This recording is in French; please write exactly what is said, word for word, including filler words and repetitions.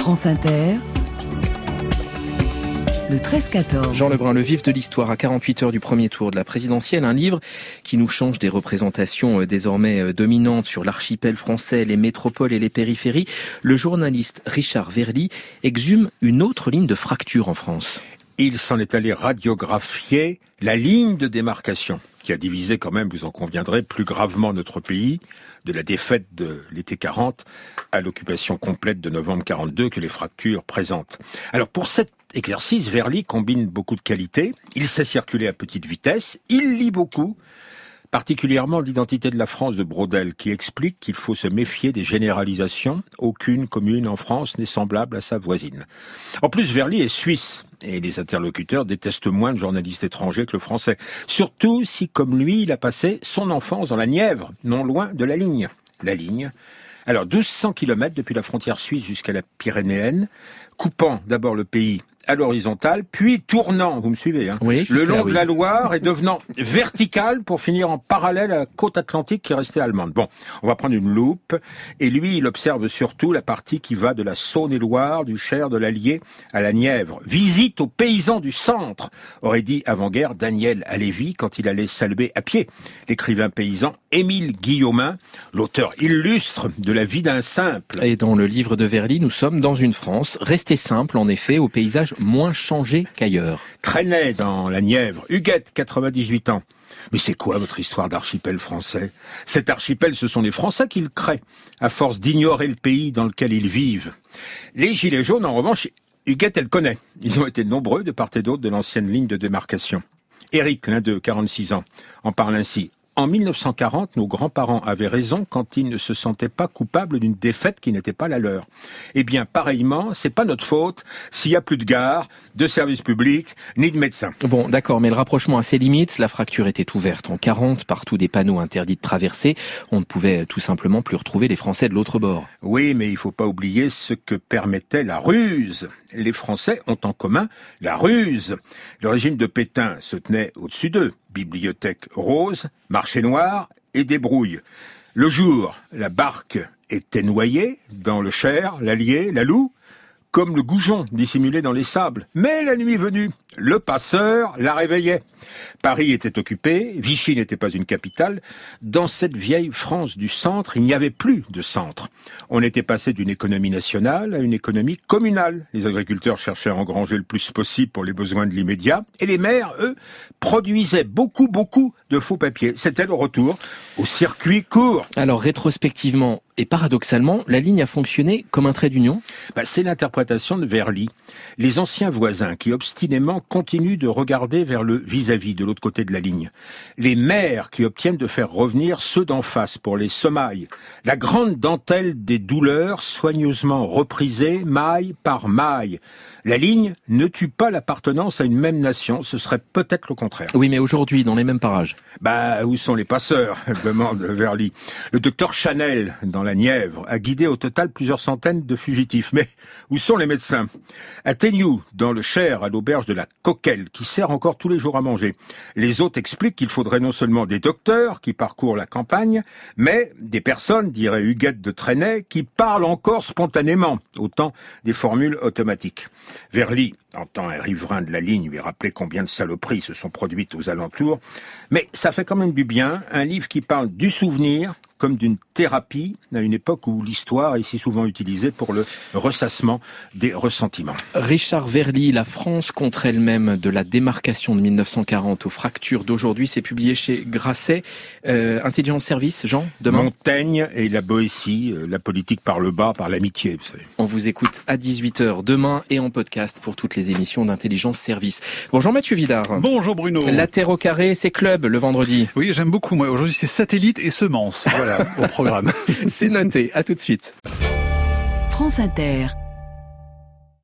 France Inter, le treize quatorze. Jean Lebrun, le vif de l'histoire à quarante-huit heures du premier tour de la présidentielle, un livre qui nous change des représentations désormais dominantes sur l'archipel français, les métropoles et les périphéries. Le journaliste Richard Verly exhume une autre ligne de fracture en France. Il s'en est allé radiographier la ligne de démarcation qui a divisé quand même, vous en conviendrez, plus gravement notre pays, de la défaite de l'été quarante à l'occupation complète de novembre quarante-deux que les fractures présentent. Alors pour cet exercice, Verly combine beaucoup de qualités. Il sait circuler à petite vitesse, il lit beaucoup, particulièrement l'identité de la France de Braudel, qui explique qu'il faut se méfier des généralisations. Aucune commune en France n'est semblable à sa voisine. En plus, Verly est suisse, et les interlocuteurs détestent moins le journaliste étranger que le français. Surtout si, comme lui, il a passé son enfance dans la Nièvre, non loin de la ligne. La ligne. Alors, douze cents kilomètres depuis la frontière suisse jusqu'à la Pyrénéenne, coupant d'abord le pays à l'horizontale, puis tournant, vous me suivez, hein, oui, le long là, de oui. la Loire et devenant vertical pour finir en parallèle à la côte atlantique qui restait allemande. Bon, on va prendre une loupe, et lui, il observe surtout la partie qui va de la Saône-et-Loire, du Cher, de l'Allier à la Nièvre. Visite aux paysans du centre, aurait dit avant-guerre Daniel Halévy quand il allait saluer à pied l'écrivain paysan Émile Guillaumin, l'auteur illustre de La vie d'un simple. Et dans le livre de Verly, nous sommes dans une France restée simple, en effet, au paysage moins changé qu'ailleurs. Traînait dans la Nièvre, Huguette, quatre-vingt-dix-huit ans. Mais c'est quoi votre histoire d'archipel français ? Cet archipel, ce sont les Français qui le créent, à force d'ignorer le pays dans lequel ils vivent. Les Gilets jaunes, en revanche, Huguette, elle connaît. Ils ont été nombreux de part et d'autre de l'ancienne ligne de démarcation. Éric, l'un d'eux, quarante-six ans, en parle ainsi. En mille neuf cent quarante, nos grands-parents avaient raison quand ils ne se sentaient pas coupables d'une défaite qui n'était pas la leur. Eh bien, pareillement, c'est pas notre faute s'il y a plus de gares, de services publics, ni de médecins. Bon, d'accord, mais le rapprochement a ses limites. La fracture était ouverte en quarante, partout des panneaux interdits de traverser. On ne pouvait tout simplement plus retrouver les Français de l'autre bord. Oui, mais il faut pas oublier ce que permettait la ruse. Les Français ont en commun la ruse. Le régime de Pétain se tenait au-dessus d'eux. Bibliothèque rose, marché noir et débrouille. Le jour, la barque était noyée dans le Cher, l'Allier, la Loue, comme le goujon dissimulé dans les sables. Mais la nuit venue, le passeur la réveillait. Paris était occupé, Vichy n'était pas une capitale. Dans cette vieille France du centre, il n'y avait plus de centre. On était passé d'une économie nationale à une économie communale. Les agriculteurs cherchaient à engranger le plus possible pour les besoins de l'immédiat. Et les maires, eux, produisaient beaucoup, beaucoup de faux papiers. C'était le retour au circuit court. Alors, rétrospectivement et paradoxalement, la ligne a fonctionné comme un trait d'union. Bah, c'est l'interprétation de Verly. Les anciens voisins qui obstinément continuent de regarder vers le vis-à-vis de l'autre côté de la ligne. Les maires qui obtiennent de faire revenir ceux d'en face pour les semailles. La grande dentelle des douleurs soigneusement reprisée maille par maille. La ligne ne tue pas l'appartenance à une même nation, ce serait peut-être le contraire. Oui, mais aujourd'hui, dans les mêmes parages. Bah, où sont les passeurs ? demande Verly. Le docteur Chanel, dans la Nièvre, a guidé au total plusieurs centaines de fugitifs. Mais où sont les médecins ? À Téniou, dans le Cher, à l'auberge de la Coquelle, qui sert encore tous les jours à manger. Les autres expliquent qu'il faudrait non seulement des docteurs qui parcourent la campagne, mais des personnes, dirait Huguette de Traînay, qui parlent encore spontanément, autant des formules automatiques. Verly entend un riverain de la ligne lui rappeler combien de saloperies se sont produites aux alentours, mais ça fait quand même du bien, un livre qui parle du souvenir comme d'une thérapie à une époque où l'histoire est si souvent utilisée pour le ressassement des ressentiments. Richard Verly, La France contre elle-même, de la démarcation de mille neuf cent quarante aux fractures d'aujourd'hui, c'est publié chez Grasset. Euh, Intelligence Service, Jean, demain. Montaigne et la Boétie, euh, la politique par le bas, par l'amitié, vous savez. On vous écoute à dix-huit heures demain et en podcast pour toutes les émissions d'Intelligence Service. Bonjour Mathieu Vidard. Bonjour Bruno. La Terre au carré, c'est Club le vendredi. Oui, j'aime beaucoup. Moi, aujourd'hui, c'est Satellite et Semences. Voilà, au programme. C'est noté. À tout de suite. France Inter.